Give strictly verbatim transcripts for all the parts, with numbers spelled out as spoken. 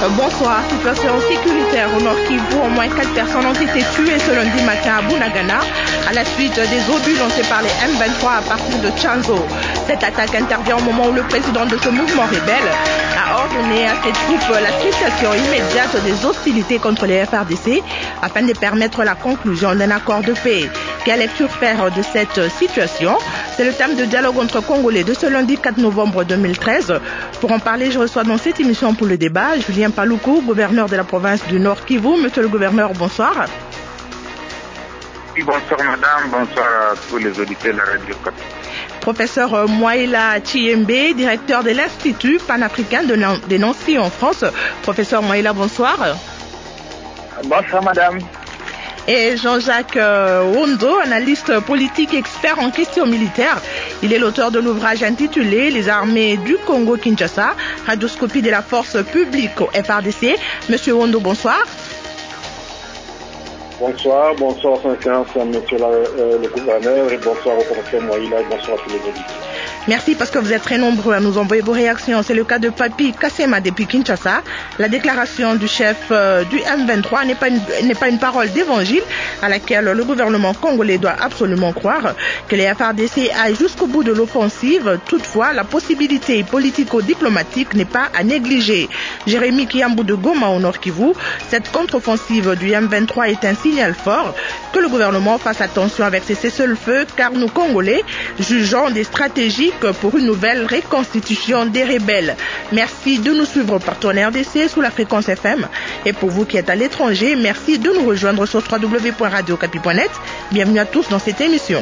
Bonsoir. Situation sécuritaire au Nord Kivu. Au moins quatre personnes ont été tuées ce lundi matin à Bunagana à la suite des obus lancés par les M vingt-trois à partir de Tchanzo. Cette attaque intervient au moment où le président de ce mouvement rebelle a ordonné à ses troupes la cessation immédiate des hostilités contre les F R D C afin de permettre la conclusion d'un accord de paix. Quelle lecture faire de cette situation? C'est le thème de dialogue entre Congolais de ce lundi quatre novembre deux mille treize. Pour en parler, je reçois dans cette émission pour le débat Julien Paluku, gouverneur de la province du Nord Kivu. Monsieur le gouverneur, bonsoir. Oui, bonsoir madame, bonsoir à tous les auditeurs de la radio. Professeur Mouaïla Tchiembe, directeur de l'Institut panafricain de Nancy en France. Professeur Mouaïla, bonsoir. Bonsoir madame. Et Jean-Jacques Wondo, analyste politique expert en questions militaires. Il est l'auteur de l'ouvrage intitulé « Les armées du Congo-Kinshasa, radioscopie de la force publique au F R D C ». Monsieur Wondo, bonsoir. Bonsoir, bonsoir son excellence, monsieur la, euh, le gouverneur, et bonsoir au professeur Mouaïla, et bonsoir à tous les auditeurs. Merci parce que vous êtes très nombreux à nous envoyer vos réactions. C'est le cas de Papi Kassema depuis Kinshasa. La déclaration du chef euh, du M vingt-trois n'est pas une, n'est pas une parole d'évangile à laquelle le gouvernement congolais doit absolument croire. Que les F R D C aillent jusqu'au bout de l'offensive. Toutefois, la possibilité politico-diplomatique n'est pas à négliger. Jérémy Kiambou de Goma au Nord Kivu, cette contre-offensive du M vingt-trois est un signal fort que le gouvernement fasse attention avec ces cessez-le-feu car nous Congolais jugeons des stratégies pour une nouvelle reconstitution des rebelles. Merci de nous suivre partout en R D C sous la fréquence F M. Et pour vous qui êtes à l'étranger, merci de nous rejoindre sur w w w point radio capi point net. Bienvenue à tous dans cette émission.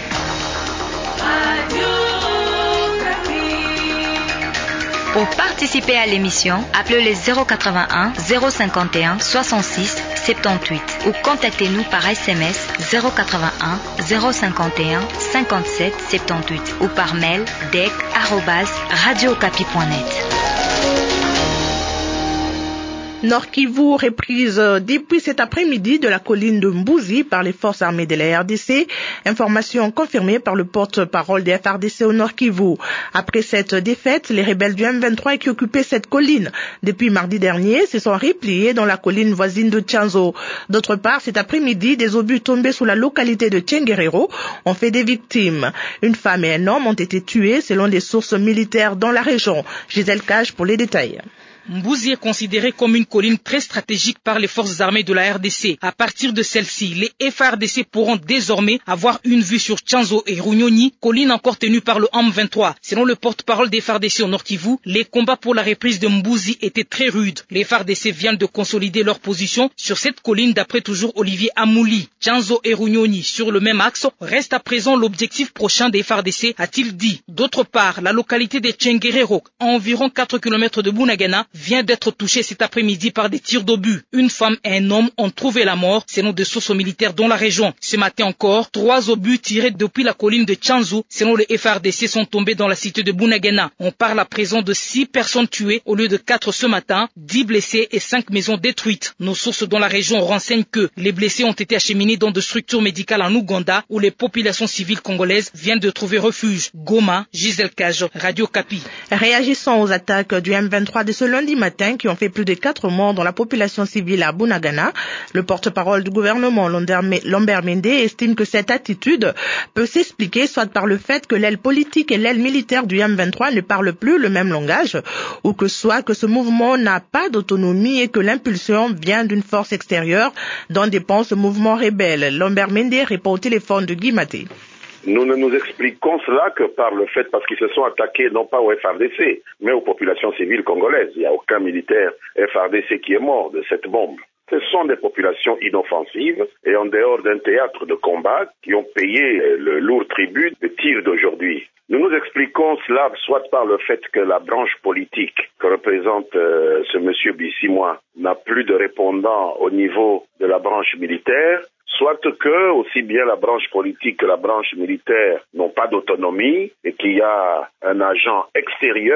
Pour participer à l'émission, appelez les zéro quatre-vingt-un zéro cinquante et un soixante-six soixante-dix-huit ou contactez-nous par S M S zéro quatre-vingt-un zéro cinquante et un cinquante-sept soixante-dix-huit ou par mail dec arobase radiocapi point net. Nord Kivu reprise depuis cet après-midi de la colline de Mbouzi par les forces armées de la R D C. Information confirmée par le porte-parole des F R D C au Nord Kivu. Après cette défaite, les rebelles du M vingt-trois qui occupaient cette colline depuis mardi dernier se sont repliés dans la colline voisine de Tchanzo. D'autre part, cet après-midi, des obus tombés sous la localité de Tchenguerero ont fait des victimes. Une femme et un homme ont été tués selon des sources militaires dans la région. Gisèle Cage pour les détails. Mbouzi est considérée comme une colline très stratégique par les forces armées de la R D C. À partir de celle-ci, les F R D C pourront désormais avoir une vue sur Tchanzo et Runyonyi, colline encore tenue par le M vingt-trois. Selon le porte-parole des F R D C au Nord Kivu, les combats pour la reprise de Mbouzi étaient très rudes. Les F R D C viennent de consolider leur position sur cette colline d'après toujours Olivier Amouli. Tchanzo et Runyonyi sur le même axe reste à présent l'objectif prochain des F R D C, a-t-il dit. D'autre part, la localité de Tchenguerero, à environ quatre kilomètres de Bunagana, vient d'être touché cet après-midi par des tirs d'obus. Une femme et un homme ont trouvé la mort, selon des sources militaires dans la région. Ce matin encore, trois obus tirés depuis la colline de Tchanzo, selon les F R D C, sont tombés dans la cité de Bunagana. On parle à présent de six personnes tuées au lieu de quatre ce matin, dix blessés et cinq maisons détruites. Nos sources dans la région renseignent que les blessés ont été acheminés dans des structures médicales en Ouganda où les populations civiles congolaises viennent de trouver refuge. Goma, Gisèle Cage, Radio Capi. Réagissant aux attaques du M vingt-trois de ce lundi matin qui ont fait plus de quatre morts dans la population civile à Bunagana, le porte-parole du gouvernement Lambert Mende estime que cette attitude peut s'expliquer soit par le fait que l'aile politique et l'aile militaire du M vingt-trois ne parlent plus le même langage, ou que soit que ce mouvement n'a pas d'autonomie et que l'impulsion vient d'une force extérieure dont dépend ce mouvement rebelle. Lambert Mende répond au téléphone de Guy Maté. Nous ne nous expliquons cela que par le fait parce qu'ils se sont attaqués non pas au F R D C, mais aux populations civiles congolaises. Il n'y a aucun militaire F R D C qui est mort de cette bombe. Ce sont des populations inoffensives et en dehors d'un théâtre de combat qui ont payé le lourd tribut de tirs d'aujourd'hui. Nous nous expliquons cela soit par le fait que la branche politique que représente euh, ce monsieur Bissimois n'a plus de répondant au niveau de la branche militaire, soit que aussi bien la branche politique que la branche militaire n'ont pas d'autonomie et qu'il y a un agent extérieur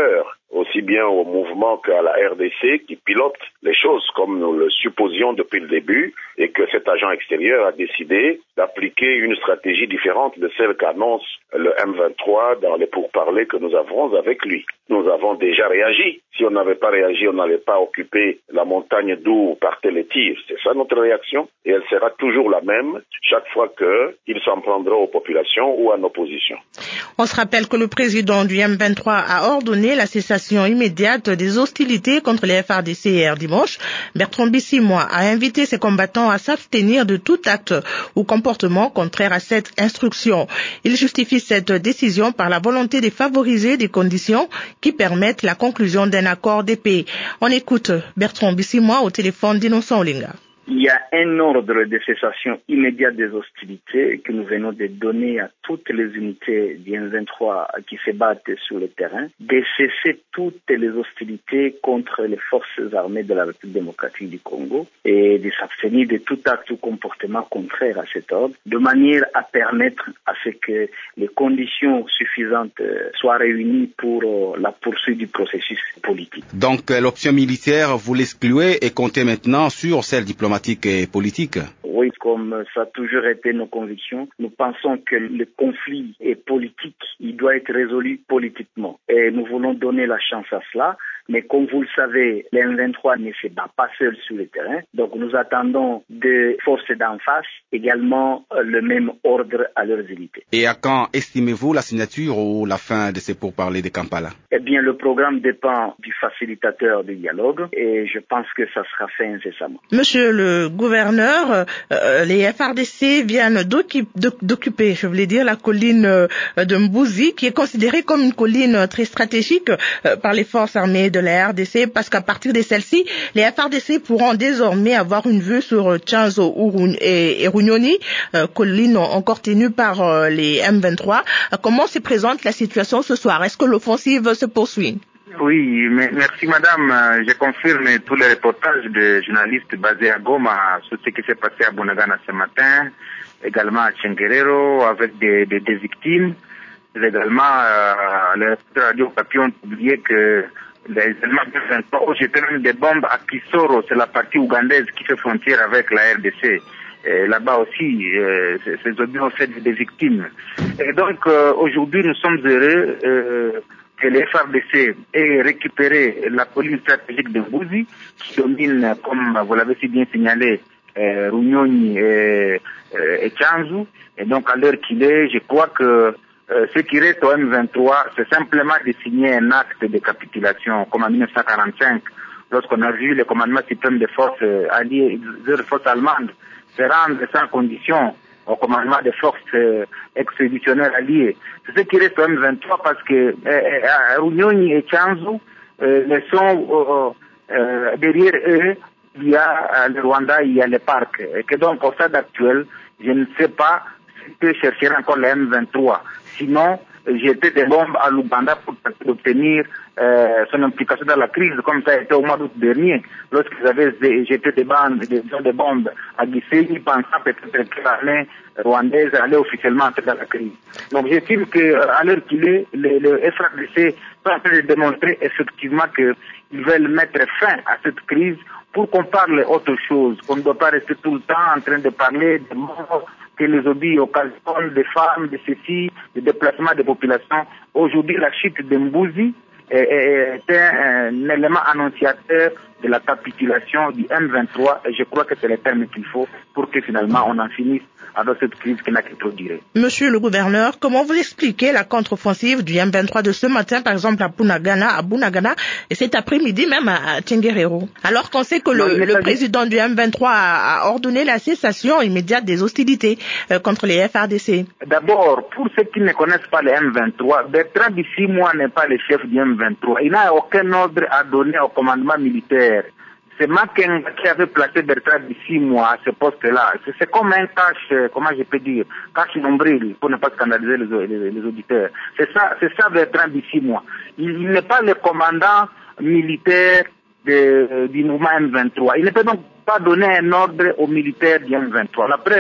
aussi bien au mouvement qu'à la R D C qui pilote les choses comme nous le supposions depuis le début et que cet agent extérieur a décidé d'appliquer une stratégie différente de celle qu'annonce le M vingt-trois dans les pourparlers que nous avons avec lui. Nous avons déjà réagi. Si on n'avait pas réagi, on n'allait pas occuper la montagne d'où partaient les tirs. C'est ça notre réaction et elle sera toujours la même chaque fois qu'il s'en prendra aux populations ou à nos positions. On se rappelle que le président du M vingt-trois a ordonné la cessation immédiate des hostilités contre les F A R D C hier dimanche. Bertrand Bissimois a invité ses combattants à s'abstenir de tout acte ou comportement contraire à cette instruction. Il justifie cette décision par la volonté de favoriser des conditions qui permettent la conclusion d'un accord de paix. On écoute Bertrand Bissimois au téléphone d'Innocent Olinga. Il y a un ordre de cessation immédiate des hostilités que nous venons de donner à toutes les unités du M vingt-trois qui se battent sur le terrain, de cesser toutes les hostilités contre les forces armées de la République démocratique du Congo et de s'abstenir de tout acte ou comportement contraire à cet ordre, de manière à permettre à ce que les conditions suffisantes soient réunies pour la poursuite du processus politique. Donc l'option militaire, vous l'excluez et comptez maintenant sur celle diplomatique et politique? Oui, comme ça a toujours été nos convictions, nous pensons que le conflit est politique, il doit être résolu politiquement. Et nous voulons donner la chance à cela. Mais comme vous le savez, le M vingt-trois ne se bat pas seul sur le terrain. Donc nous attendons des forces d'en face également le même ordre à leurs unités. Et à quand estimez-vous la signature ou la fin de ces pourparlers de Kampala? Eh bien, le programme dépend du facilitateur du dialogue et je pense que ça sera fait incessamment. Monsieur le gouverneur, euh, les F A R D C viennent d'occuper, je voulais dire, la colline de Mbouzi, qui est considérée comme une colline très stratégique euh, par les forces armées de la R D C, parce qu'à partir de celle-ci, les F A R D C pourront désormais avoir une vue sur Tchanzo et Runyonyi, euh, colline encore tenue par euh, les M vingt-trois. Euh, comment se présente la situation ce soir? Est-ce que l'offensive se poursuit? Oui, merci madame. Je confirme tous les reportages de journalistes basés à Goma sur ce qui s'est passé à Bunagana ce matin, également à Tchenguerero avec des, des, des victimes. Également, euh, les radios papiers ont publié que les éléments de vingt-trois ont jeté des bombes à Kisoro, c'est la partie ougandaise qui fait frontière avec la R D C. Et là-bas aussi, euh, ces obus ont fait des victimes. Et donc, euh, aujourd'hui, nous sommes heureux euh, que les F A R D C aient récupéré la colline stratégique de Mbouzi, qui domine, comme vous l'avez si bien signalé, euh, Runyonyi et, euh, et Tchanzu. Et donc, à l'heure qu'il est, je crois que Euh, ce qui reste au M vingt-trois, c'est simplement de signer un acte de capitulation, comme en mille neuf cent quarante-cinq, lorsqu'on a vu le commandement suprême des forces euh, alliées, des forces allemandes, se rendre sans condition au commandement des forces euh, expéditionnaires alliées. C'est ce qui reste au M vingt-trois parce que euh, Runyonyi et Tchanzu euh, ne sont euh, euh, derrière eux, il y a euh, le Rwanda, il y a le parc. Et que donc, au stade actuel, je ne sais pas si peut chercher encore le M vingt-trois. Sinon, jeter des bombes à l'Ouganda pour obtenir euh, son implication dans la crise, comme ça a été au mois d'août dernier, lorsqu'ils avaient jeté des, bandes, des, des bombes à Gisenyi, pensant peut-être que l'armée rwandaise allait officiellement entrer dans la crise. Donc j'estime qu'à l'heure qu'il est, le, le F A R D C sont en train de démontrer effectivement qu'ils veulent mettre fin à cette crise pour qu'on parle autre chose, qu'on ne doit pas rester tout le temps en train de parler de morts, que les obus occasionnent des femmes, de ceci, des déplacements des populations. Aujourd'hui, la chute de Mbouzi est, est un, un élément annonciateur de la capitulation du M vingt-trois et je crois que c'est le terme qu'il faut pour que finalement on en finisse avec cette crise qui n'a que trop duré. Monsieur le gouverneur, comment vous expliquez la contre-offensive du M vingt-trois de ce matin, par exemple à Bunagana, à Bunagana et cet après-midi même à Tchenguerero, alors qu'on sait que le, non, le président du M vingt-trois a, a ordonné la cessation immédiate des hostilités euh, contre les F A R D C? D'abord, pour ceux qui ne connaissent pas le M vingt-trois, Bertrand Bissimois n'est pas le chef du M vingt-trois. Il n'a aucun ordre à donner au commandement militaire. C'est Makenga qui avait placé Bertrand Bissimois à ce poste-là. C'est comme un cache, comment je peux dire, cache nombril, pour ne pas scandaliser les, les, les auditeurs. C'est ça, c'est ça Bertrand Bissimois. Il, il n'est pas le commandant militaire de, du mouvement M vingt-trois. Il ne peut donc pas donner un ordre aux militaires du M vingt-trois. La preuve,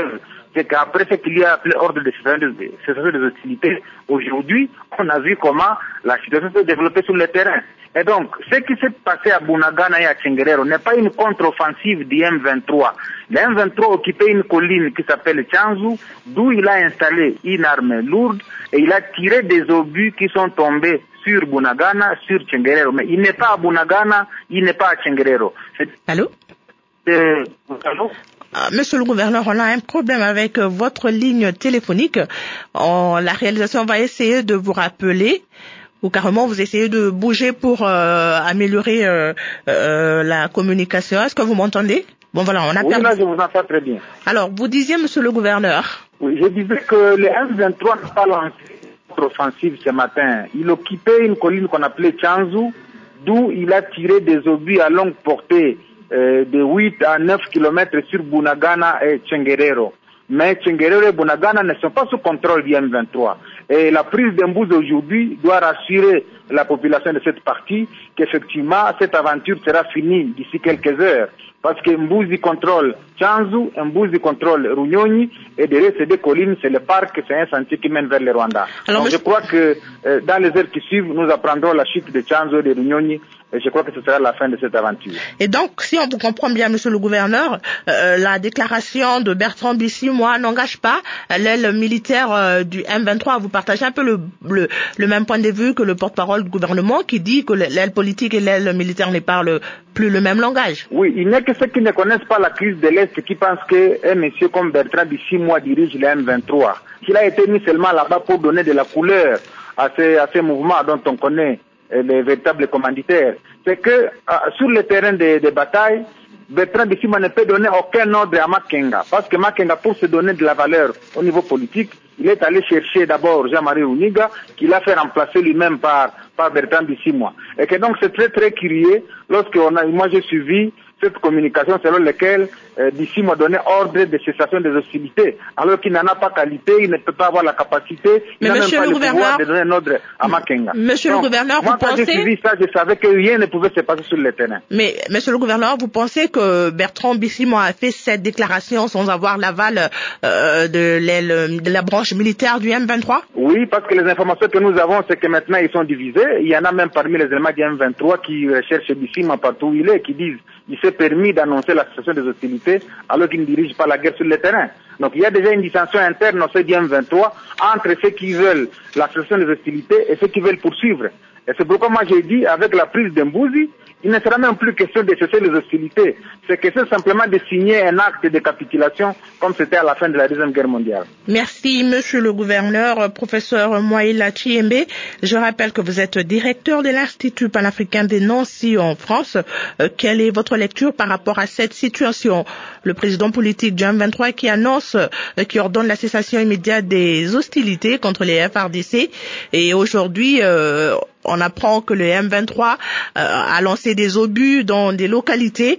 c'est qu'après ce qu'il y a appelé ordre de cessation des hostilités, aujourd'hui, on a vu comment la situation s'est développée sur le terrain. Et donc, ce qui s'est passé à Bunagana et à Tchengerero n'est pas une contre-offensive du M vingt-trois. Le M vingt-trois occupait une colline qui s'appelle Tchanzu, d'où il a installé une arme lourde et il a tiré des obus qui sont tombés sur Bunagana, sur Tchengerero. Mais il n'est pas à Bunagana, il n'est pas à Tchengerero. Allô? Euh, allô? Monsieur le gouverneur, on a un problème avec votre ligne téléphonique. On, la réalisation va essayer de vous rappeler ou carrément vous essayez de bouger pour euh, améliorer euh, euh, la communication. Est-ce que vous m'entendez? Bon voilà, on a oui, perdu. Là, je vous entends très bien. Alors, vous disiez, monsieur le gouverneur? Oui, je disais que le M vingt-trois n'a pas lancé une offensive ce matin. Il occupait une colline qu'on appelait Tchanzu, d'où il a tiré des obus à longue portée euh, de huit à neuf kilomètres sur Bunagana et Tchengerero. Mais Tchengerero et Bunagana ne sont pas sous contrôle du M vingt-trois. Et la prise d'Embouze aujourd'hui doit rassurer la population de cette partie qu'effectivement cette aventure sera finie d'ici quelques heures. Parce que Mbouzi contrôle Tchanzu, Mbouzi contrôle Runyonyi, et derrière ces deux collines, c'est le parc, c'est un sentier qui mène vers le Rwanda. Alors, donc je crois que euh, dans les heures qui suivent, nous apprendrons la chute de Tchanzu et de Runyonyi, et je crois que ce sera la fin de cette aventure. Et donc, si on vous comprend bien, monsieur le gouverneur, euh, la déclaration de Bertrand Bisimwa n'engage pas l'aile militaire euh, du M vingt-trois. Vous partagez un peu le, le, le même point de vue que le porte-parole du gouvernement qui dit que l'aile politique et l'aile militaire ne parlent plus le même langage. Oui, il n'y a que ceux qui ne connaissent pas la crise de l'Est qui pensent qu'un monsieur comme Bertrand Bisimwa dirige le M vingt-trois. Il a été mis seulement là-bas pour donner de la couleur à ces, à ces mouvements dont on connaît les véritables commanditaires. C'est que euh, sur le terrain des de batailles, Bertrand Bisimwa ne peut donner aucun ordre à Makenga. Parce que Makenga, pour se donner de la valeur au niveau politique, il est allé chercher d'abord Jean-Marie Runiga, qu'il a fait remplacer lui-même par, par Bertrand Bisimwa. Et que donc c'est très très curieux lorsque on a, moi j'ai suivi cette communication selon laquelle euh, Bisimwa donnait ordre de cessation des hostilités, alors qu'il n'en a pas qualité, il ne peut pas avoir la capacité, il n'a même pas le pouvoir de donner un ordre à Makenga. Monsieur Donc, le gouverneur, moi, vous quand pensez... j'ai suivi ça, je savais que rien ne pouvait se passer sur le terrain. Mais, monsieur le gouverneur, vous pensez que Bertrand Bisimwa a fait cette déclaration sans avoir l'aval euh, de, l'aile, de la branche militaire du M vingt-trois? Oui, parce que les informations que nous avons, c'est que maintenant ils sont divisés. Il y en a même parmi les éléments du M vingt-trois qui recherchent Bisimwa partout où il est, qui disent il s'est permis d'annoncer la cessation des hostilités alors qu'il ne dirige pas la guerre sur le terrain. Donc il y a déjà une dissension interne au sein du M vingt-trois entre ceux qui veulent la cessation des hostilités et ceux qui veulent poursuivre. Et c'est pourquoi moi j'ai dit, avec la prise d'Embouzi, il ne sera même plus question de cesser les hostilités. C'est question simplement de signer un acte de capitulation comme c'était à la fin de la Deuxième Guerre mondiale. Merci, monsieur le gouverneur, professeur Mouaïla Chiembe. Je rappelle que vous êtes directeur de l'Institut panafricain des Nancy en France. Euh, quelle est votre lecture par rapport à cette situation? Le président politique du M vingt-trois qui annonce, euh, qui ordonne la cessation immédiate des hostilités contre les F R D C. Et aujourd'hui, euh, on apprend que le M vingt-trois euh, a lancé des obus dans des localités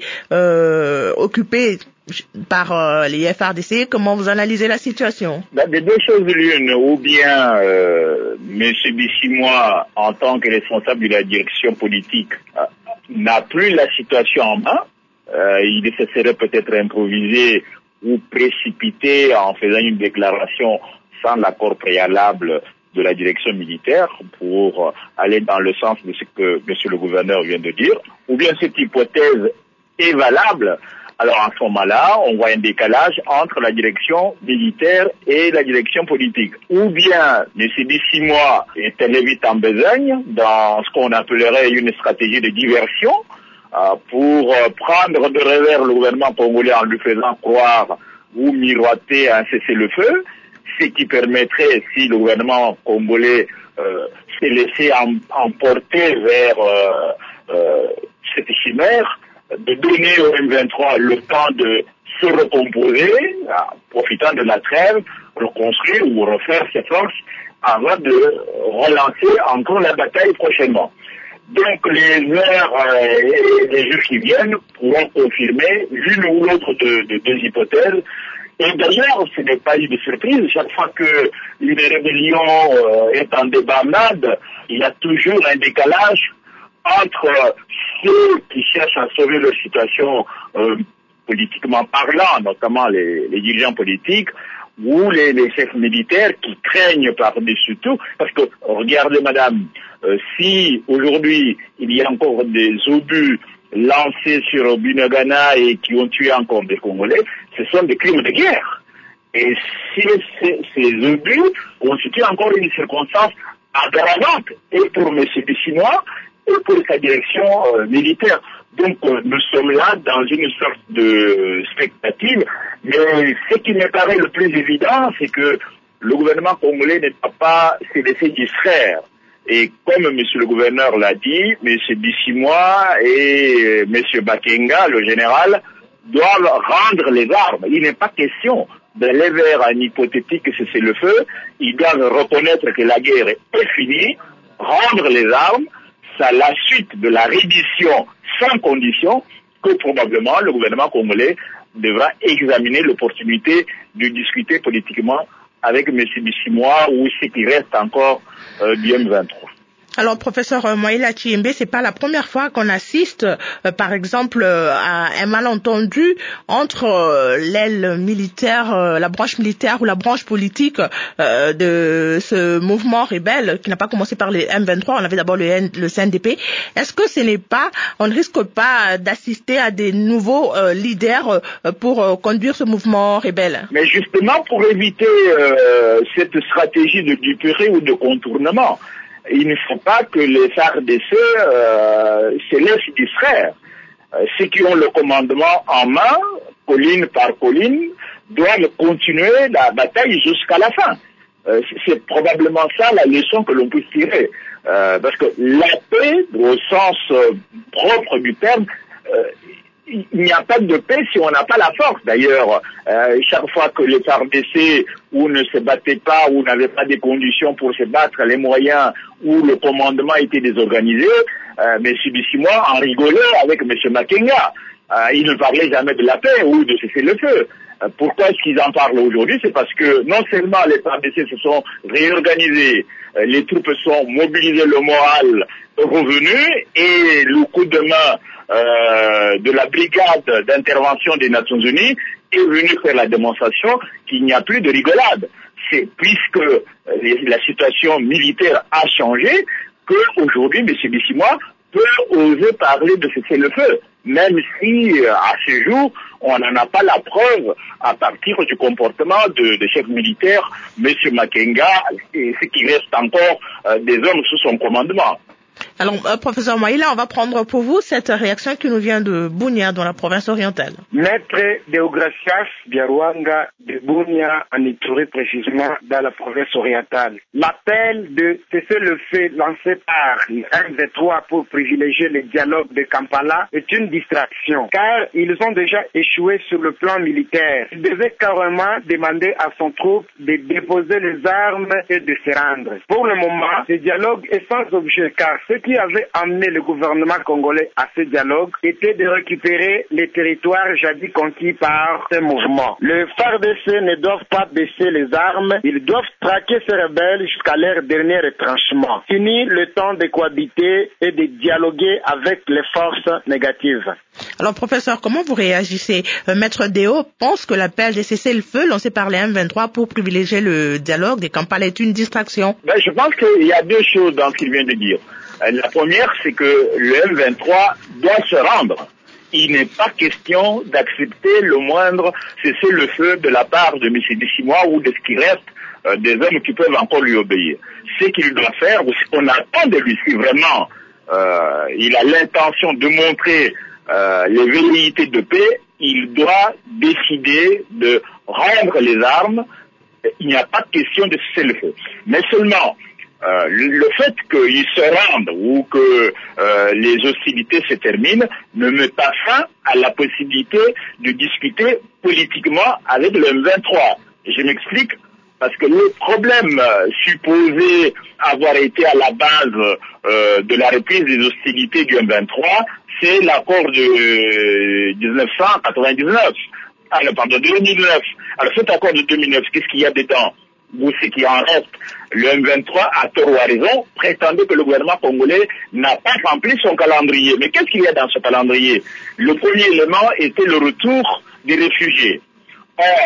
euh, occupées par euh, les F R D C. Comment vous analysez la situation? Des deux choses l'une, ou bien euh, M. Bisimwa, en tant que responsable de la direction politique, euh, n'a plus la situation en main. Euh, il se serait peut-être improvisé ou précipité en faisant une déclaration sans l'accord préalable de la direction militaire pour aller dans le sens de ce que monsieur le gouverneur vient de dire, ou bien cette hypothèse est valable. Alors à ce moment-là, on voit un décalage entre la direction militaire et la direction politique. Ou bien M. Bisimwa est allé vite en besogne dans ce qu'on appellerait une stratégie de diversion euh, pour euh, prendre de revers le gouvernement congolais en lui faisant croire ou miroiter un cessez-le-feu, ce qui permettrait, si le gouvernement congolais euh, s'est laissé em, emporter vers euh, euh, cette chimère, de donner au M vingt-trois le temps de se recomposer, profitant de la trêve, reconstruire ou refaire ses forces avant de relancer encore la bataille prochainement. Donc les heures euh, et les jours qui viennent pourront confirmer l'une ou l'autre de, de deux hypothèses. Et d'ailleurs, ce n'est pas une surprise. Chaque fois qu'une rébellion euh, est en débandade, il y a toujours un décalage entre ceux qui cherchent à sauver leur situation euh, politiquement parlant, notamment les, les dirigeants politiques, ou les, les chefs militaires qui craignent par-dessus tout, parce que, regardez madame, euh, si aujourd'hui il y a encore des obus lancés sur Bunagana et qui ont tué encore des Congolais, ce sont des crimes de guerre. Et si ces, ces obus constituent encore une circonstance aggravante, et pour M. Bissinois, et pour sa direction euh, militaire. Donc euh, nous sommes là dans une sorte de spectative, mais ce qui me paraît le plus évident, c'est que le gouvernement congolais ne doit pas se laisser distraire. Et comme M. le gouverneur l'a dit, M. Bissimois et M. Bakenga, le général, doivent rendre les armes. Il n'est pas question d'aller vers un hypothétique cessez-le-feu. Ils doivent reconnaître que la guerre est finie, rendre les armes. C'est la suite de la reddition sans condition que probablement le gouvernement congolais devra examiner l'opportunité de discuter politiquement avec M. Bissimois ou ce qui reste encore euh, du M vingt-trois. Alors, professeur Moïla Tchiembe, c'est pas la première fois qu'on assiste, euh, par exemple, euh, à un malentendu entre euh, l'aile militaire, euh, la branche militaire ou la branche politique euh, de ce mouvement rebelle qui n'a pas commencé par les M vingt-trois. On avait d'abord le, N, le C N D P. Est-ce que ce n'est pas, on ne risque pas d'assister à des nouveaux euh, leaders euh, pour euh, conduire ce mouvement rebelle? Mais justement, pour éviter euh, cette stratégie de duperie ou de contournement, il ne faut pas que les F A R D C euh, se laissent distraire. Euh, ceux qui ont le commandement en main, colline par colline, doivent continuer la bataille jusqu'à la fin. Euh, c'est probablement ça la leçon que l'on peut tirer. Euh, parce que la paix, au sens euh, propre du terme, euh, il n'y a pas de paix si on n'a pas la force. D'ailleurs, euh, chaque fois que les F A R D C ou ne se battaient pas ou n'avaient pas des conditions pour se battre, les moyens où le commandement était désorganisé, euh, M. Bissimois en rigolait avec M. Makenga. Euh, il ne parlait jamais de la paix ou de cesser le feu. Euh, pourquoi est-ce qu'ils en parlent aujourd'hui? C'est parce que non seulement les F A R D C se sont réorganisés, euh, les troupes sont mobilisées, le moral est revenu et le coup de main Euh, de la brigade d'intervention des Nations Unies est venu faire la démonstration qu'il n'y a plus de rigolade. C'est puisque les, la situation militaire a changé qu'aujourd'hui M. Bissimois peut oser parler de cessez-le-feu, même si à ce jour on n'en a pas la preuve à partir du comportement de, de chef militaire M. Makenga et ce qui reste encore euh, des hommes sous son commandement. Alors, euh, professeur Moïla, on va prendre pour vous cette réaction qui nous vient de Bunia, dans la province orientale. Maître Deogracias Biarouanga de Bunia, en Ituri précisément, dans la province orientale. L'appel de cesser le feu lancé par le M vingt-trois pour privilégier le dialogue de Kampala est une distraction, car ils ont déjà échoué sur le plan militaire. Ils devaient carrément demander à son troupe de déposer les armes et de se rendre. Pour le moment, ce dialogue est sans objet, car ce qui avait amené le gouvernement congolais à ce dialogue était de récupérer les territoires jadis conquis par ce mouvement. Les F A R D C ne doivent pas baisser les armes, ils doivent traquer ces rebelles jusqu'à leur dernier retranchement. Fini le temps de cohabiter et de dialoguer avec les forces négatives. Alors, professeur, comment vous réagissez? euh, Maître Déo pense que l'appel de cesser le feu lancé par les M vingt-trois pour privilégier le dialogue des Kampala est une distraction. Ben, je pense qu'il y a deux choses dans ce qu'il vient de dire. La première, c'est que le M vingt-trois doit se rendre. Il n'est pas question d'accepter le moindre cessez-le-feu de la part de M. Bissimois ou de ce qui reste euh, des hommes qui peuvent encore lui obéir. Ce qu'il doit faire, ou ce qu'on attend de lui, si vraiment euh, il a l'intention de montrer euh, les velléités de paix, il doit décider de rendre les armes. Il n'y a pas de question de cessez-le-feu. Mais seulement, Euh, le fait qu'ils se rendent ou que euh, les hostilités se terminent ne met pas fin à la possibilité de discuter politiquement avec le M vingt-trois. Je m'explique, parce que le problème euh, supposé avoir été à la base euh, de la reprise des hostilités du M vingt-trois, c'est l'accord de euh, dix-neuf cent quatre-vingt-dix-neuf. Alors, pardon, deux mille neuf. Alors cet accord de deux mille neuf, qu'est-ce qu'il y a dedans? Ou ce qui en reste? Le M vingt-trois, à tort ou à raison, prétendait que le gouvernement congolais n'a pas rempli son calendrier. Mais qu'est-ce qu'il y a dans ce calendrier? Le premier élément était le retour des réfugiés. Or,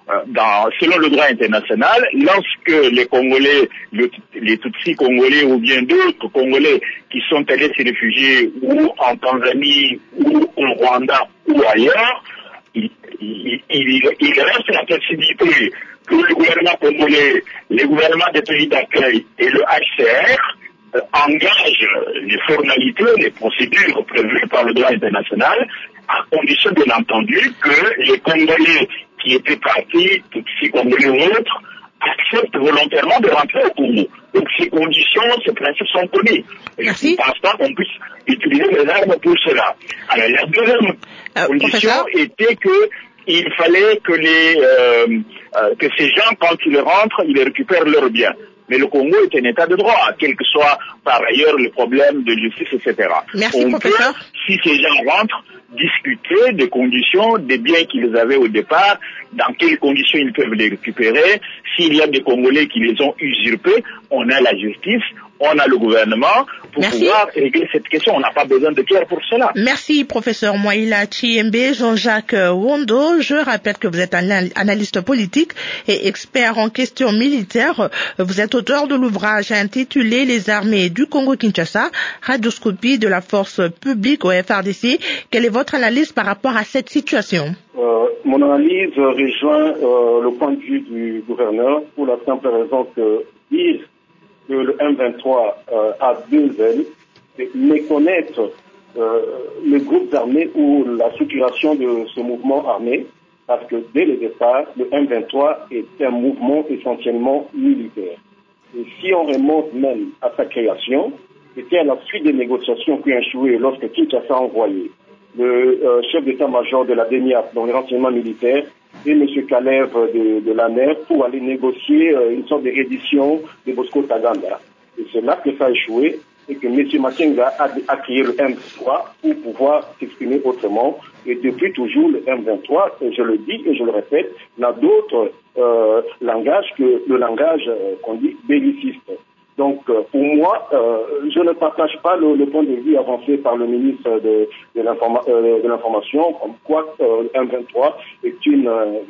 dans, selon le droit international, lorsque les Congolais, le, les Tutsis congolais ou bien d'autres Congolais qui sont allés se réfugier ou en Tanzanie ou au Rwanda ou ailleurs, il, il, il, il reste la possibilité que le gouvernement congolais, les gouvernements des pays d'accueil et le H C R euh, engagent les formalités, les procédures prévues par le droit international, à condition bien entendu que les Congolais qui étaient partis, Tutsis congolais ou autres, acceptent volontairement de rentrer au Congo. Donc ces conditions, ces principes sont connus. Merci. Je ne pense pas qu'on puisse utiliser les armes pour cela. Alors la deuxième euh, condition professeur était que il fallait que les euh, euh, que ces gens, quand ils rentrent, ils récupèrent leurs biens. Mais le Congo est un état de droit, quel que soit par ailleurs le problème de justice, et cetera. Merci, On professeur. peut, si ces gens rentrent, discuter des conditions, des biens qu'ils avaient au départ, dans quelles conditions ils peuvent les récupérer. S'il y a des Congolais qui les ont usurpés, on a la justice, on a le gouvernement pour Merci. pouvoir régler cette question. On n'a pas besoin de guerre pour cela. Merci, professeur Moïla Chiembe, Jean-Jacques Wondo. Je rappelle que vous êtes un analyste politique et expert en questions militaires. Vous êtes auteur de l'ouvrage intitulé Les armées du Congo-Kinshasa, radioscopie de la force publique au F R D C. Quelle est votre analyse par rapport à cette situation? Euh, mon analyse rejoint euh, le point de vue du gouverneur pour la simple raison que dire que le M vingt-trois euh, a deux ailes, et méconnaître euh, les groupes armés ou la structuration de ce mouvement armé, parce que dès le départ, le M vingt-trois est un mouvement essentiellement militaire. Et si on remonte même à sa création, c'était à la suite des négociations qui ont échoué lorsque Kinshasa a envoyé le euh, chef d'état-major de la D N I A, dans les renseignements militaires, et M. Kalev de, de l'A N E R pour aller négocier euh, une sorte de reddition de Bosco Taganda. Et c'est là que ça a échoué et que M. Makenga a, a créé le M vingt-trois pour pouvoir s'exprimer autrement. Et depuis toujours, le M vingt-trois, et je le dis et je le répète, n'a d'autre euh, langage que le langage euh, qu'on dit belliciste. Donc, euh, pour moi, euh, je ne partage pas le, le point de vue avancé par le ministre de, de, l'informa euh, de l'information, comme quoi euh, le M vingt-trois est une,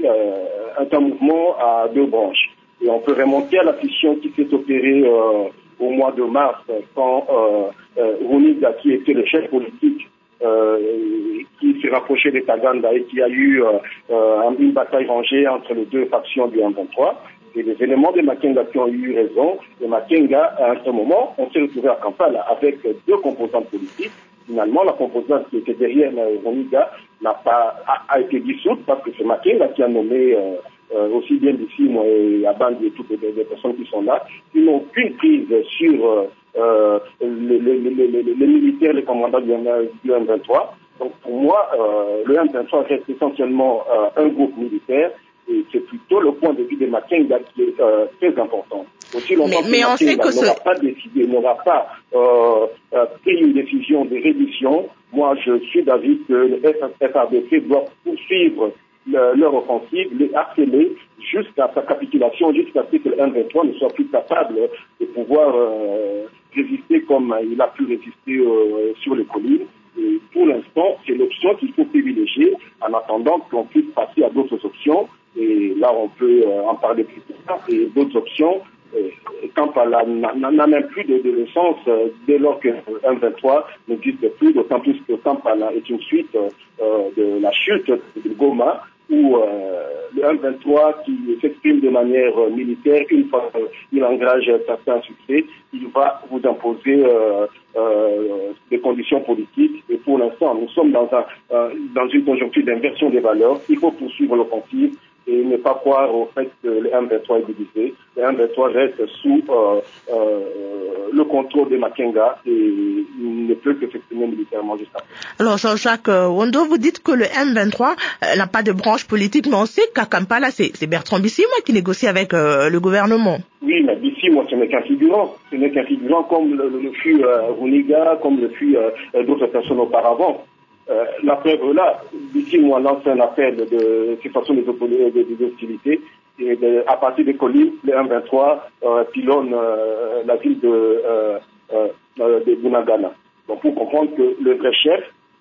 euh, un mouvement à deux branches. Et on peut remonter à la fission qui s'est opérée euh, au mois de mars, quand euh, euh, Runiga, qui était le chef politique, euh, qui s'est rapproché de Taganda et qui a eu euh, euh, une bataille rangée entre les deux factions du M vingt-trois. Et les éléments de Makenga qui ont eu raison. Et Makenga, à un certain moment, on s'est retrouvé à Kampala avec deux composantes politiques. Finalement, la composante qui était derrière Runiga n'a pas a, a été dissoute parce que c'est Makenga qui a nommé euh, euh, aussi bien d'ici, moi et Aband et toutes les, les personnes qui sont là, qui n'ont aucune prise sur euh, les, les, les, les, les militaires, les commandants du M vingt-trois. Donc pour moi, euh, le M vingt-trois reste essentiellement euh, un groupe militaire. Et c'est plutôt le point de vue de Makenga qui est euh, très important. Aussi longtemps mais, mais que on sait que n'aura pas décidé, n'aura pas euh, euh, pris une décision de reddition, moi je suis d'avis que le F R D C doit poursuivre le, leur offensive, les harceler jusqu'à sa capitulation, jusqu'à ce que le M vingt-trois ne soit plus capable de pouvoir euh, résister comme il a pu résister euh, sur les collines. Et pour l'instant, c'est l'option qu'il faut privilégier en attendant qu'on puisse passer à d'autres options. Et là, on peut euh, en parler plus tard. Et d'autres options, euh, Kampala n'a même plus de, de sens euh, dès lors que M vingt-trois n'existe plus, d'autant plus que Kampala est une suite euh, de la chute de Goma, où euh, le M vingt-trois qui s'exprime de manière euh, militaire, une fois qu'il engage certains succès, il va vous imposer euh, euh, des conditions politiques. Et pour l'instant, nous sommes dans, un, euh, dans une conjoncture d'inversion des valeurs. Il faut poursuivre l'offensive et ne pas croire au fait que le M vingt-trois est divisé. Le M vingt-trois reste sous euh, euh, le contrôle de Makenga et il ne peut que s'exprimer militairement jusqu'à présent. Alors Jean-Jacques Wondo, vous dites que le M vingt-trois euh, n'a pas de branche politique, mais on sait qu'à Kampala, c'est Bertrand Bisimwa qui négocie avec euh, le gouvernement. Oui, mais Bisimwa, ce n'est qu'un figurant. Ce n'est qu'un figurant comme le, le, le fut euh, Runiga, comme le fut euh, d'autres personnes auparavant. Euh, la preuve là, d'ici moi lance un appel de cessation des, des, des hostilités et de, à partir des collines, le M vingt-trois euh, pilonne euh, la ville de, euh, euh, de Bunagana. Donc pour comprendre que le vrai chef,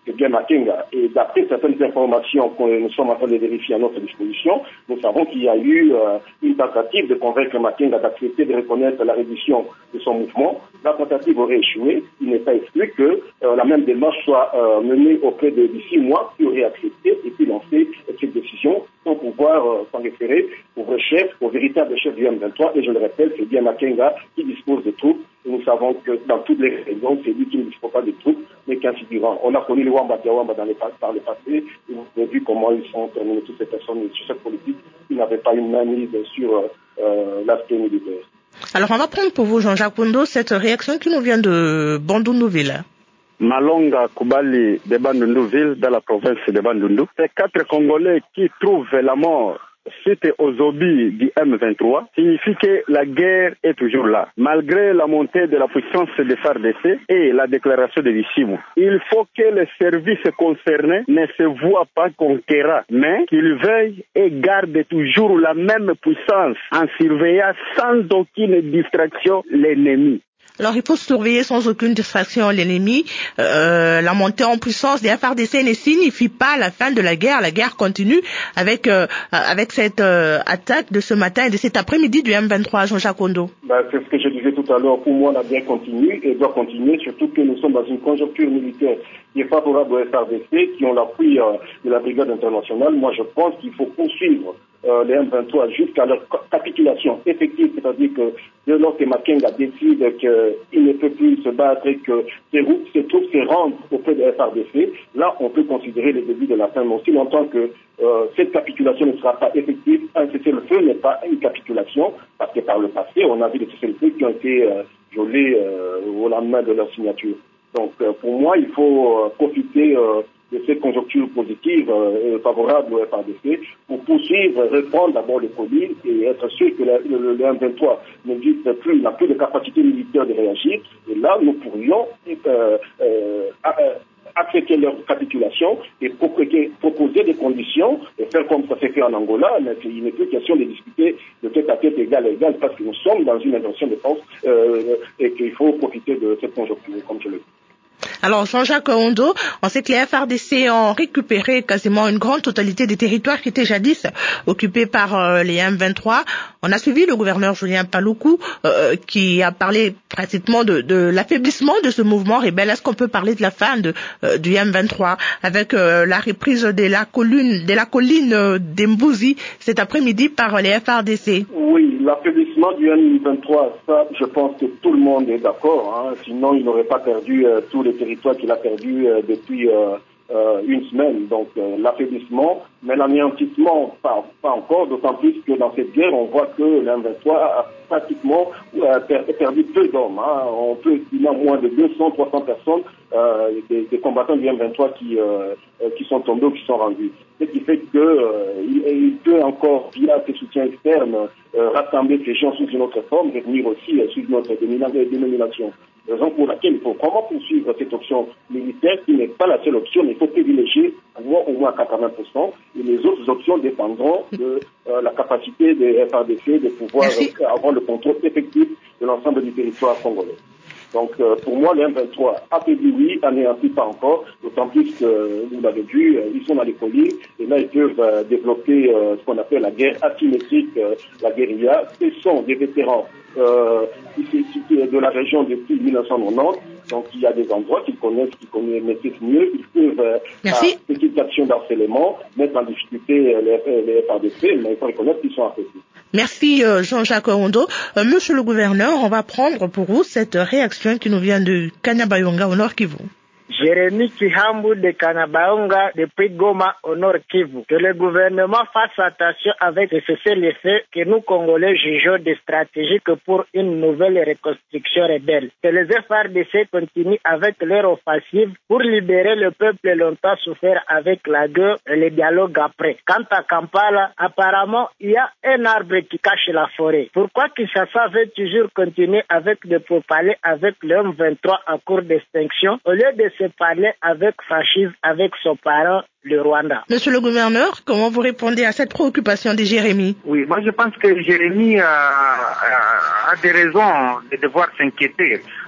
c'est bien Makenga. Et d'après certaines informations que nous sommes en train de vérifier à notre disposition, nous savons qu'il y a eu euh, une tentative de convaincre Makenga d'accepter de reconnaître la reddition de son mouvement. La tentative aurait échoué. Il n'est pas exclu que euh, la même démarche soit euh, menée auprès de d'ici mois, qui aurait accepté et puis lancé cette décision pour pouvoir euh, s'en référer au vrai chef, au véritable chef du M vingt-trois. Et je le répète, c'est bien Makenga qui dispose de troupes. Et nous savons que dans toutes les régions, c'est lui qui ne dispose pas de troupes, mais qu'un figurant. On a connu les Wamba Diawamba dans les, par le passé, et vous avez vu comment ils sont terminés, toutes ces personnes sur cette politique. Ils n'avaient pas une main mise sur euh, l'aspect militaire. Alors on va prendre pour vous, Jean-Jacques Kondo, cette réaction qui nous vient de Bandundu-Ville. Malonga Kubali de Bandundu-Ville, dans la province de Bandundu. C'est quatre Congolais qui trouvent la mort suite aux obus du M vingt-trois, signifie que la guerre est toujours là, malgré la montée de la puissance des F A R D C et la déclaration de Bissimo. Il faut que les services concernés ne se voient pas conquérants, mais qu'ils veillent et gardent toujours la même puissance en surveillant sans aucune distraction l'ennemi. Alors, il faut surveiller sans aucune distraction l'ennemi. Euh, la montée en puissance des F A R D C ne signifie pas la fin de la guerre. La guerre continue avec euh, avec cette euh, attaque de ce matin et de cet après-midi du M vingt-trois, Jean-Jacques Kondo. Ben, c'est ce que je disais tout à l'heure. Pour moi, la guerre continue et doit continuer, surtout que nous sommes dans une conjoncture militaire qui est favorable aux F A R D C, qui ont l'appui euh, de la brigade internationale. Moi, je pense qu'il faut poursuivre Euh, les M vingt-trois jusqu'à leur capitulation effective, c'est-à-dire que dès lors que Makenga décide qu'il ne peut plus se battre et que ses, ses troupes se rendent auprès de F A R D C, là on peut considérer le début de la fin. Mais aussi longtemps que euh, cette capitulation ne sera pas effective, un cessez-le-feu n'est pas une capitulation, parce que par le passé on a vu des cessez-le-feu qui ont été euh, violés euh, au lendemain de leur signature. Donc euh, pour moi il faut euh, profiter euh, de cette conjoncture positive euh, favorable au F A R D C pour poursuivre, reprendre d'abord le colis et être sûr que le, le, le M vingt-trois n'existe plus, n'a plus de capacité militaire de réagir. Et là, nous pourrions euh, euh, accepter leur capitulation et proposer, proposer des conditions et faire comme ça s'est fait en Angola, mais il n'est plus question de discuter de tête à tête égal à égal parce que nous sommes dans une inversion de force euh, et qu'il faut profiter de cette conjoncture, comme je le dis. Alors, Jean-Jacques Kondo, on sait que les F A R D C ont récupéré quasiment une grande totalité des territoires qui étaient jadis occupés par euh, les M vingt-trois. On a suivi le gouverneur Julien Paluku euh, qui a parlé pratiquement de, de l'affaiblissement de ce mouvement rebelle. Est-ce qu'on peut parler de la fin de, euh, du M vingt-trois avec euh, la reprise de la colline, de la colline euh, d'Embouzi cet après-midi par les F A R D C? Oui, l'affaiblissement du M vingt-trois, ça, je pense que tout le monde est d'accord. Hein. Sinon, il n'aurait pas perdu euh, tous les territoires qu'il a perdu euh, depuis euh, euh, une semaine. Donc euh, l'affaiblissement, mais l'anéantissement, pas, pas encore, d'autant plus que dans cette guerre, on voit que l'M vingt-trois a pratiquement euh, per, perdu peu d'hommes. Hein. On peut estimer moins de deux cents, trois cents personnes, euh, des, des combattants du M vingt-trois qui, euh, qui sont tombés ou qui sont rendus. Ce qui fait qu'il euh, il peut encore, via ses soutiens externes, euh, rassembler ces gens sous une autre forme, revenir aussi euh, sous notre dénomination. Raison pour laquelle il faut vraiment poursuivre cette option militaire qui n'est pas la seule option, mais il faut privilégier au moins, au moins quatre-vingts pour cent et les autres options dépendront de euh, la capacité des F A R D C de pouvoir euh, avoir le contrôle effectif de l'ensemble du territoire congolais. Donc euh, pour moi, les M vingt-trois affaiblis, oui, anéantis pas encore, d'autant plus que, vous l'avez vu, euh, ils sont dans les collines et là ils peuvent euh, développer euh, ce qu'on appelle la guerre asymétrique, euh, la guérilla. Ce sont des vétérans euh, ici, ici, de la région depuis mille neuf cent quatre-vingt-dix, donc il y a des endroits qu'ils connaissent, qu'ils connaissent, maîtrisent mieux, ils peuvent, euh, par petites actions d'harcèlement, mettre en difficulté euh, les, les F A R D C, mais il faut reconnaître qu'ils sont affaiblis. Merci euh, Jean-Jacques Kondo. Euh, Monsieur le gouverneur, on va prendre pour vous cette réaction qui nous vient de Kanyabayonga au Nord Kivu. Jérémy Kihambu de Kanyabayonga depuis Goma au Nord Kivu. Que le gouvernement fasse attention avec ce cessez-le-feu que nous Congolais jugeons de stratégique pour une nouvelle reconstruction rebelle. Que les F A R D C continuent avec leur offensive pour libérer le peuple longtemps souffert avec la guerre et le dialogue après. Quant à Kampala, apparemment, il y a un arbre qui cache la forêt. Pourquoi Kinshasa veut toujours continuer avec des pourparlers avec le M vingt-trois en cours d'extinction au lieu de se parler avec fascisme avec son parent, le Rwanda. Monsieur le gouverneur, comment vous répondez à cette préoccupation de Jérémy? Oui, moi je pense que Jérémy a, a, a des raisons de devoir s'inquiéter.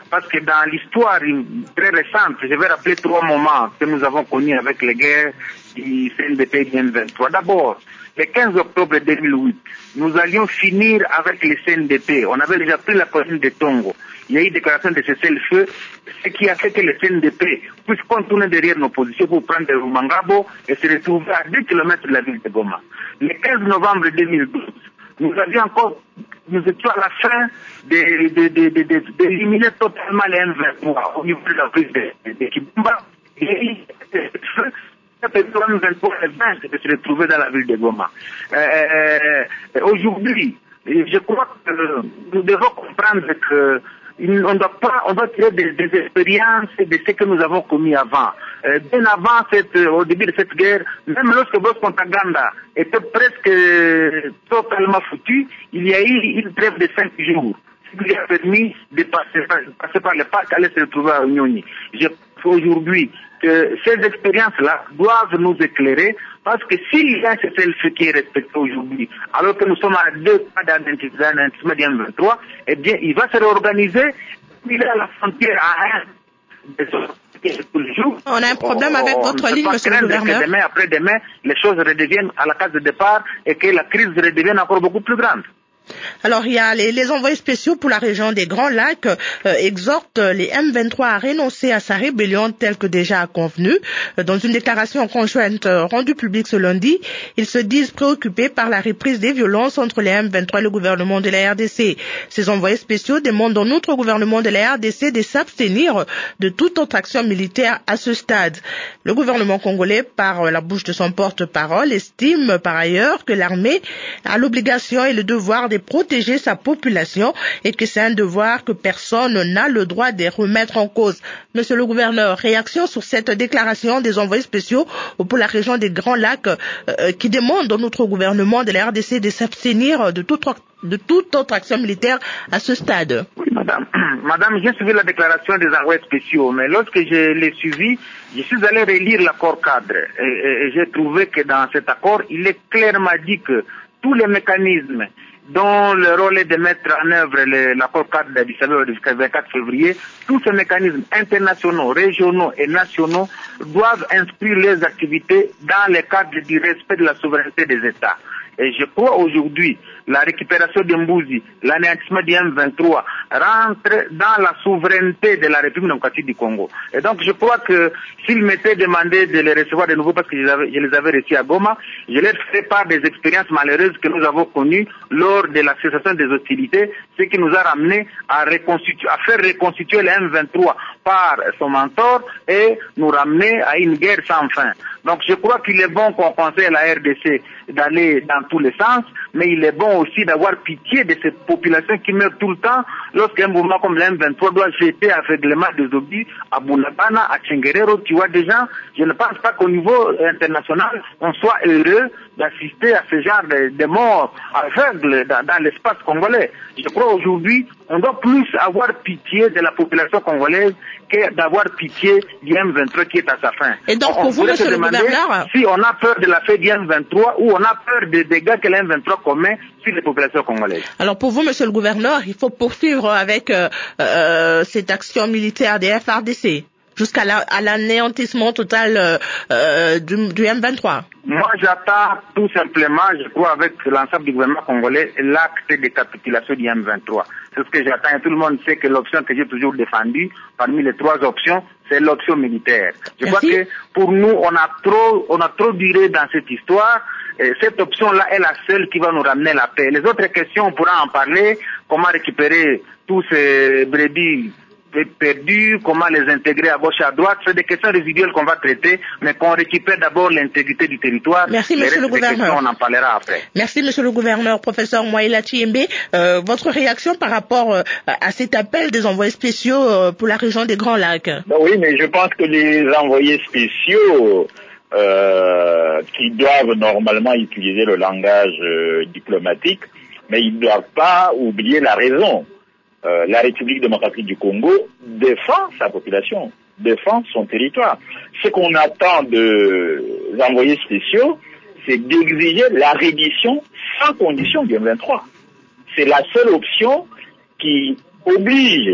parce que dans l'histoire très récente, je vais rappeler trois moments que nous avons connus avec les guerres du C N D P et du M vingt-trois. D'abord, le quinze octobre deux mille huit, nous allions finir avec le C N D P. On avait déjà pris la commune de Tongo. Il y a eu déclaration de cessez-le-feu, ce qui a fait que le C N D P puisse contourner derrière nos positions pour prendre le Rumangabo et se retrouver à deux kilomètres de la ville de Goma. Le quinze novembre deux mille douze, nous avions encore, nous étions à la fin d'éliminer totalement les M vingt-trois au niveau de la prise de, de Kibumba. Et le M vingt-trois et vingt de se retrouver dans la ville de Goma. Euh, Aujourd'hui, je crois que nous devons comprendre que on doit pas, on doit tirer des, des expériences de ce que nous avons commis avant. Euh, bien avant cette, au début de cette guerre, même lorsque Bosco Ntaganda était presque totalement foutu, il y a eu une trêve de cinq jours. Ce qui lui a permis de passer, passer par le parc, aller se retrouver à Nyoni. Je pense aujourd'hui que ces expériences-là doivent nous éclairer, parce que s'il y a un cessez-le-feu qui est respecté aujourd'hui, alors que nous sommes à deux pas d'identissement du M vingt-trois, eh bien, il va se réorganiser, il est à la frontière à un. On a un problème avec on, votre on ligne, monsieur le gouverneur. Que demain, après-demain, les choses redeviennent à la case de départ et que la crise redevienne encore beaucoup plus grande. Alors, il y a les, les envoyés spéciaux pour la région des Grands Lacs euh, exhortent les M vingt-trois à renoncer à sa rébellion telle que déjà convenu. Dans une déclaration conjointe euh, rendue publique ce lundi, ils se disent préoccupés par la reprise des violences entre les M vingt-trois et le gouvernement de la R D C. Ces envoyés spéciaux demandent en outre au gouvernement de la R D C de s'abstenir de toute autre action militaire à ce stade. Le gouvernement congolais, par la bouche de son porte-parole, estime par ailleurs que l'armée a l'obligation et le devoir de protéger sa population et que c'est un devoir que personne n'a le droit de remettre en cause. Monsieur le gouverneur, réaction sur cette déclaration des envoyés spéciaux pour la région des Grands Lacs euh, qui demande à notre gouvernement de la R D C de s'abstenir de toute, de toute autre action militaire à ce stade. Oui, madame. Madame, j'ai suivi la déclaration des envoyés spéciaux, mais lorsque je l'ai suivi, je suis allé relire l'accord cadre et, et, et j'ai trouvé que dans cet accord, il est clairement dit que tous les mécanismes dont le rôle est de mettre en œuvre l'accord cadre d'Addis Abeba du vingt-quatre février, tous ces mécanismes internationaux, régionaux et nationaux doivent inscrire les activités dans le cadre du respect de la souveraineté des États. Et je crois aujourd'hui, la récupération de Mbouzi, l'anéantissement du M vingt-trois rentre dans la souveraineté de la République démocratique du Congo. Et donc je crois que s'ils m'étaient demandé de les recevoir de nouveau parce que je les avais, je les avais reçus à Goma, je leur ferai part des expériences malheureuses que nous avons connues lors de la cessation des hostilités, ce qui nous a ramené à, reconstituer, à faire reconstituer le M vingt-trois par son mentor et nous ramener à une guerre sans fin. Donc je crois qu'il est bon qu'on conseille à la R D C d'aller dans tous les sens, mais il est bon aussi d'avoir pitié de cette population qui meurt tout le temps lorsqu'un mouvement comme le M vingt-trois doit jeter aveuglément des obus à Bunagana, à Tchenguerero. Tu vois déjà, je ne pense pas qu'au niveau international, on soit heureux d'assister à ce genre de, de morts aveugles dans, dans l'espace congolais. Je crois aujourd'hui, on doit plus avoir pitié de la population congolaise que d'avoir pitié du M vingt-trois qui est à sa fin. Et donc, on pour vous, monsieur le gouverneur, si on a peur de la fin du M vingt-trois ou on a peur des dégâts que le M vingt-trois commet sur les populations congolaises. Alors, pour vous, monsieur le gouverneur, il faut poursuivre avec euh, euh, cette action militaire des F R D C jusqu'à la, à l'anéantissement total euh, euh, du, du M vingt-trois. Moi, j'attends tout simplement, je crois, avec l'ensemble du gouvernement congolais, l'acte de capitulation du M vingt-trois. C'est ce que j'attends et tout le monde sait que l'option que j'ai toujours défendue, parmi les trois options, c'est l'option militaire. Je Merci. crois que pour nous, on a trop, on a trop duré dans cette histoire. Et cette option-là est la seule qui va nous ramener la paix. Les autres questions, on pourra en parler. Comment récupérer tous ces brebis perdus, comment les intégrer à gauche et à droite, c'est des questions résiduelles qu'on va traiter, mais qu'on récupère d'abord l'intégrité du territoire. Merci, les monsieur le gouverneur. Questions, on en parlera après. Merci, monsieur le gouverneur. Professeur Mouaïla Tchiembe, euh, votre réaction par rapport euh, à cet appel des envoyés spéciaux euh, pour la région des Grands Lacs? Ben oui, mais je pense que les envoyés spéciaux euh, qui doivent normalement utiliser le langage euh, diplomatique, mais ils ne doivent pas oublier la raison. Euh, la République démocratique du Congo défend sa population, défend son territoire. Ce qu'on attend des envoyés spéciaux, c'est d'exiger la reddition sans condition du M vingt-trois. C'est la seule option qui oblige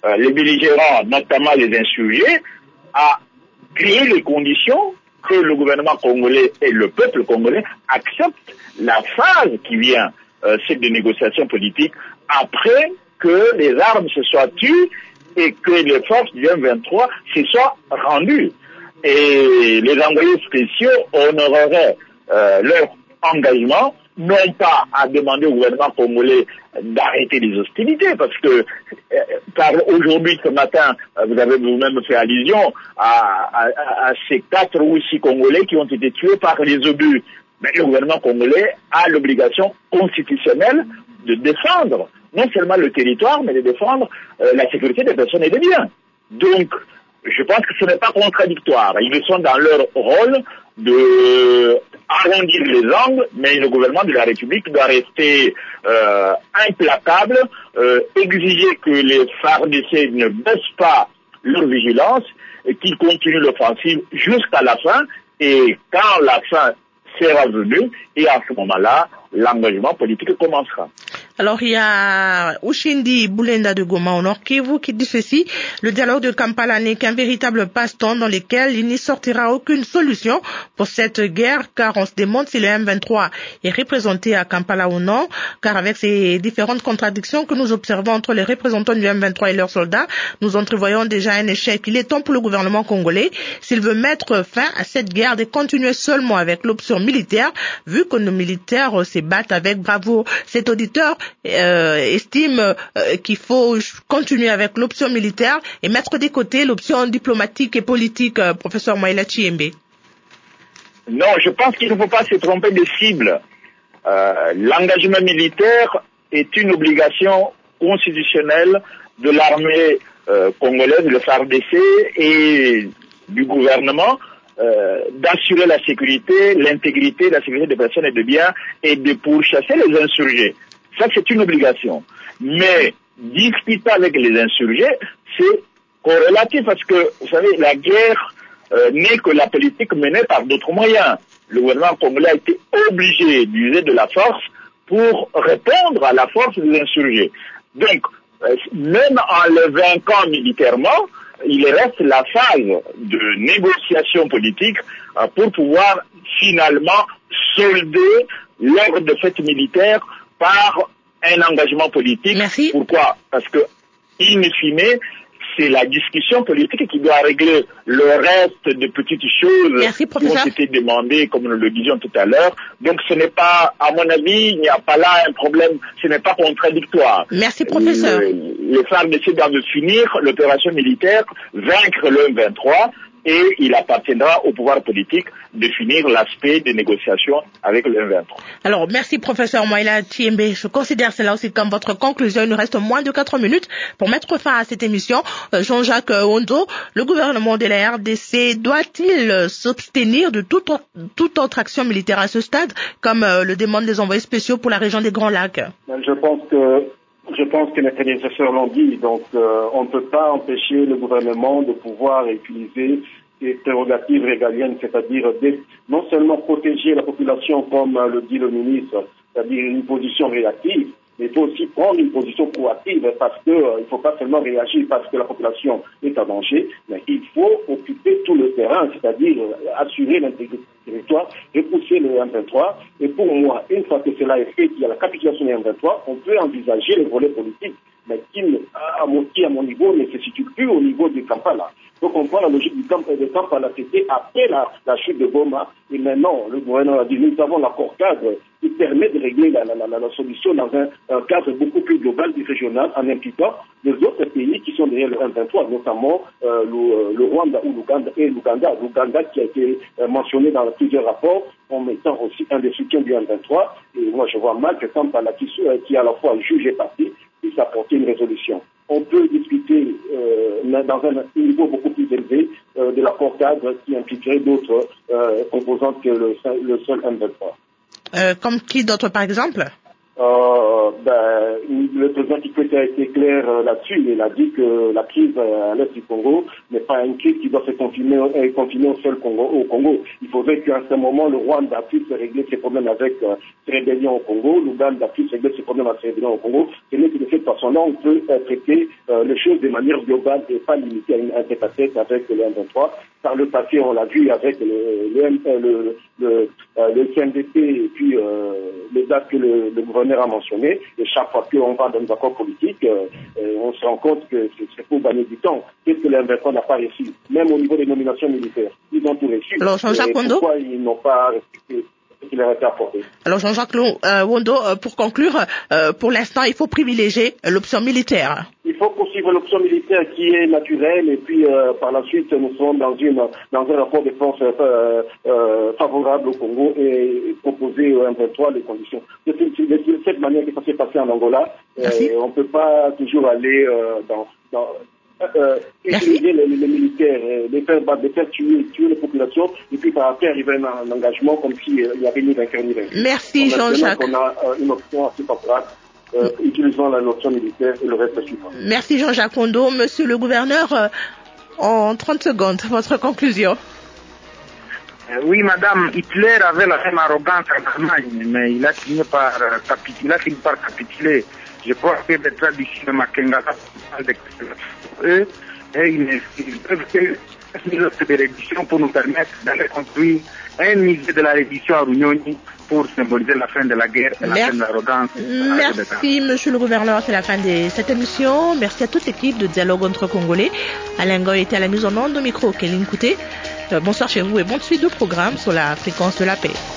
euh, les belligérants, notamment les insurgés, à créer les conditions que le gouvernement congolais et le peuple congolais acceptent la phase qui vient, euh, c'est de négociations politiques, après que les armes se soient tues et que les forces du M vingt-trois se soient rendues. Et les envoyés spéciaux honoreraient euh, leur engagement, non pas à demander au gouvernement congolais d'arrêter les hostilités, parce que euh, par aujourd'hui, ce matin, vous avez vous-même fait allusion à, à, à ces quatre ou six Congolais qui ont été tués par les obus. Mais le gouvernement congolais a l'obligation constitutionnelle de défendre non seulement le territoire, mais de défendre euh, la sécurité des personnes et des biens. Donc, je pense que ce n'est pas contradictoire. Ils sont dans leur rôle de arrondir les angles, mais le gouvernement de la République doit rester euh, implacable, euh, exiger que les F A R D C ne baissent pas leur vigilance et qu'ils continuent l'offensive jusqu'à la fin. Et quand la fin sera venue, et à ce moment-là, l'engagement politique commencera. Alors, il y a Ushindi Boulenda de Goma au Nord Kivu qui dit ceci: le dialogue de Kampala n'est qu'un véritable passe-temps dans lequel il n'y sortira aucune solution pour cette guerre, car on se demande si le M vingt-trois est représenté à Kampala ou non, car avec ces différentes contradictions que nous observons entre les représentants du M vingt-trois et leurs soldats, nous entrevoyons déjà un échec. Il est temps pour le gouvernement congolais, s'il veut mettre fin à cette guerre, de continuer seulement avec l'option militaire, vu que nos militaires se battent avec bravoure. Cet auditeur Euh, estime euh, qu'il faut continuer avec l'option militaire et mettre de côté l'option diplomatique et politique, euh, professeur Moïla Chiembe. Non, je pense qu'il ne faut pas se tromper de cible. Euh, l'engagement militaire est une obligation constitutionnelle de l'armée euh, congolaise, le F A R D C, et du gouvernement, euh, d'assurer la sécurité, l'intégrité, la sécurité des personnes et des biens, et de pourchasser les insurgés. Ça, c'est une obligation. Mais discuter avec les insurgés, c'est corrélatif parce que, vous savez, la guerre euh, n'est que la politique menée par d'autres moyens. Le gouvernement congolais a été obligé d'user de la force pour répondre à la force des insurgés. Donc, euh, même en le vainquant militairement, il reste la phase de négociation politique euh, pour pouvoir finalement solder leur défaite militaire par un engagement politique. Merci. Pourquoi? Parce que, in fine, c'est la discussion politique qui doit régler le reste de petites choses Merci, qui ont été demandées, comme nous le disions tout à l'heure. Donc ce n'est pas, à mon avis, il n'y a pas là un problème, ce n'est pas contradictoire. Merci, professeur. Le, les F A R D C doivent finir l'opération militaire, vaincre le M vingt-trois, et il appartiendra au pouvoir politique de finir l'aspect des négociations avec le M vingt-trois. Alors, merci professeur Moïla Chiembe. Je considère cela aussi comme votre conclusion. Il nous reste moins de quatre minutes pour mettre fin à cette émission. Jean-Jacques Ondo, le gouvernement de la R D C doit-il s'abstenir de toute, toute autre action militaire à ce stade, comme euh, le demandent les envoyés spéciaux pour la région des Grands Lacs? Je pense que Je pense que mes prédécesseurs l'ont dit, donc euh, on ne peut pas empêcher le gouvernement de pouvoir utiliser ses prérogatives régaliennes, c'est-à-dire non seulement protéger la population comme euh, le dit le ministre, c'est-à-dire une position réactive, mais il faut aussi prendre une position proactive parce que euh, il ne faut pas seulement réagir parce que la population est en danger, mais il faut occuper tout le terrain, c'est-à-dire euh, assurer l'intégrité du territoire, repousser le M vingt-trois. Et pour moi, une fois que cela est fait, qu'il y a la capitulation du M vingt-trois, on peut envisager le volet politique, mais qui, à mon, qui, à mon niveau, ne se situe plus au niveau du Kampala. Donc on prend la logique du camp de Kampala, c'était après la, la chute de Goma, et maintenant le gouvernement a dit nous avons l'accord cadre qui permet de régler la, la, la, la solution dans un, un cadre beaucoup plus global et régional en impliquant les autres pays qui sont derrière le M vingt-trois, notamment euh, le, le Rwanda ou l'Ouganda et l'Ouganda. L'Ouganda qui a été euh, mentionné dans plusieurs rapports en mettant aussi un des soutiens du M vingt-trois. Et moi je vois mal que Kampala qui, euh, qui est à la fois juge et parti puisse apporter une résolution. On peut discuter euh, dans un niveau beaucoup plus élevé euh, de l'accord cadre qui impliquerait d'autres euh, composantes que le, le seul M vingt-trois. Euh, comme qui d'autres par exemple? Euh, ben, le président Kikwete a été clair euh, là-dessus. Il a dit que la crise euh, à l'est du Congo n'est pas une crise qui doit se continuer, euh, continuer au seul Congo, au Congo. Il faudrait qu'à ce moment, le Rwanda puisse régler ses problèmes avec euh, ses rébellions au Congo, l'Ouganda puisse régler ses problèmes avec ses rébellions au Congo. C'est que de cette façon-là, on peut euh, traiter euh, les choses de manière globale et pas limitée à une tête-à-tête avec le M vingt-trois. Par le passé, on l'a vu avec le, le, le, le, le, euh, le C N D P et puis euh, les dates que le, le gouverneur a mentionnées. Et chaque fois qu'on va dans des accords politiques, euh, euh, on se rend compte que c'est pour gagner du temps. Qu'est-ce que le M vingt-trois n'a pas réussi? Même au niveau des nominations militaires, ils ont tout réussi. Alors, Jean-Jacques Wondo, pourquoi ils n'ont pas respecté ce qui leur a été apporté? Alors, Jean-Jacques euh, Wondo, euh, pour conclure, euh, pour l'instant, il faut privilégier l'option militaire. Il faut poursuivre l'option militaire qui est naturelle et puis euh, par la suite nous serons dans une dans un rapport de force euh, euh, favorable au Congo et proposer au M vingt-trois les conditions. De, de, de, de cette manière que ça s'est passé en Angola, euh, on ne peut pas toujours aller euh, dans, dans euh, utiliser les, les militaires, les faire battre, les faire tuer, tuer les populations et puis par après arriver à un, un engagement comme s'il euh, n'y avait ni vainqueur ni vainqueur. Merci Jean-Jacques. On a euh, une option assez favorable. Euh, utilisons la notion militaire et le reste suivant. Merci Jean-Jacques Wondo. Monsieur le gouverneur, euh, en trente secondes, votre conclusion. Euh, oui, madame, Hitler avait la même arrogance en Allemagne, mais il a fini par, euh, capituler, il a fini par capituler. Je crois que les traditions de Makengala eux, et ils peuvent faire une minutes de réduction pour nous permettre d'aller construire un musée de la réduction à Runyoni pour symboliser la fin de la guerre et la Merci. fin de l'arrogance. Merci, monsieur le gouverneur. C'est la fin de cette émission. Merci à toute l'équipe de Dialogue entre Congolais. Alain Goy était à la mise en onde au micro. Kéline Kouté. Euh, bonsoir chez vous et bonne suite de programme sur la fréquence de la paix.